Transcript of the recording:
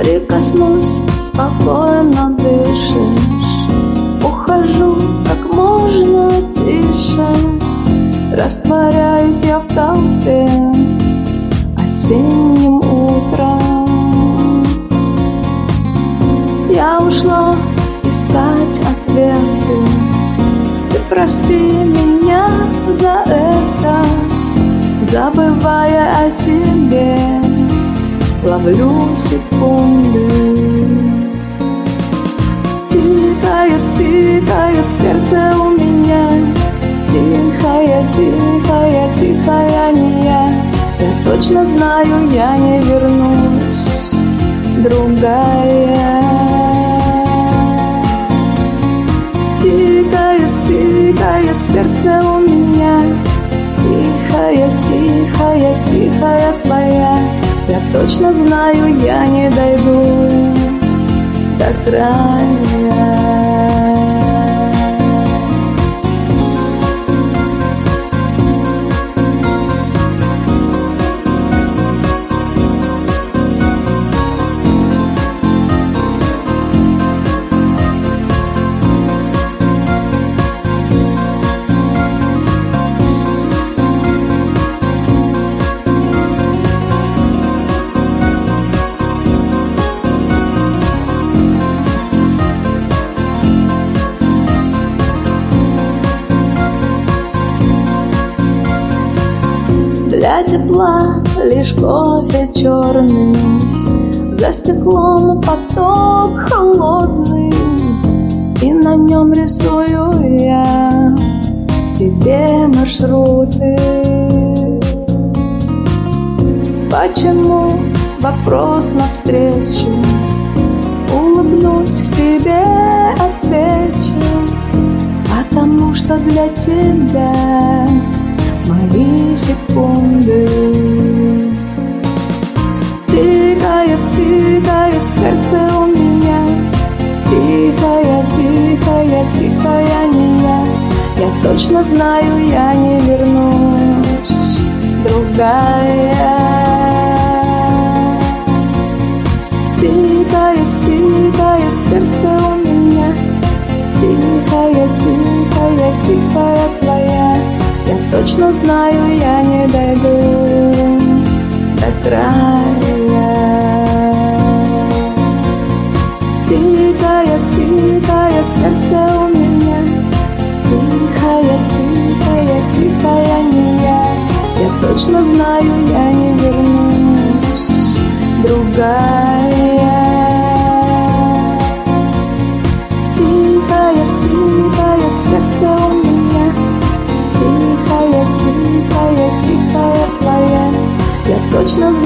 Прикоснусь, спокойно дышишь. Ухожу как можно тише. Растворяюсь я в толпе осенним утром. Я ушла искать ответы. Ты прости меня за это. Забывая о себе, ловлю секунды. Тикает, тикает сердце у меня. Тихая, тихая, тихая не я. Я точно знаю, я не вернусь, другая. Тикает, тикает сердце у меня. Тихая, тихая, тихая твоя. Я точно знаю, я не дойду до края. Для тепла лишь кофе черный, за стеклом поток холодный, и на нем рисую я к тебе маршруты. Почему? Вопрос навстречу. Улыбнусь себе, отвечу, потому что для тебя мои секунды. Тикает, тикает сердце у меня. Тихая, тихая, тихая не я. Я точно знаю, я не вернусь, другая. Тикает, тикает сердце у меня. Тихая, тихая, тихая твоя. Я точно знаю, я не дойду до края. Тикает, тикает сердце у меня. Тихая, тихая, тихая не я. Я точно знаю, я не вернусь, другая. Тикает, тикает сердце у меня. Тихая, тихая, тихая твоя. Я точно знаю.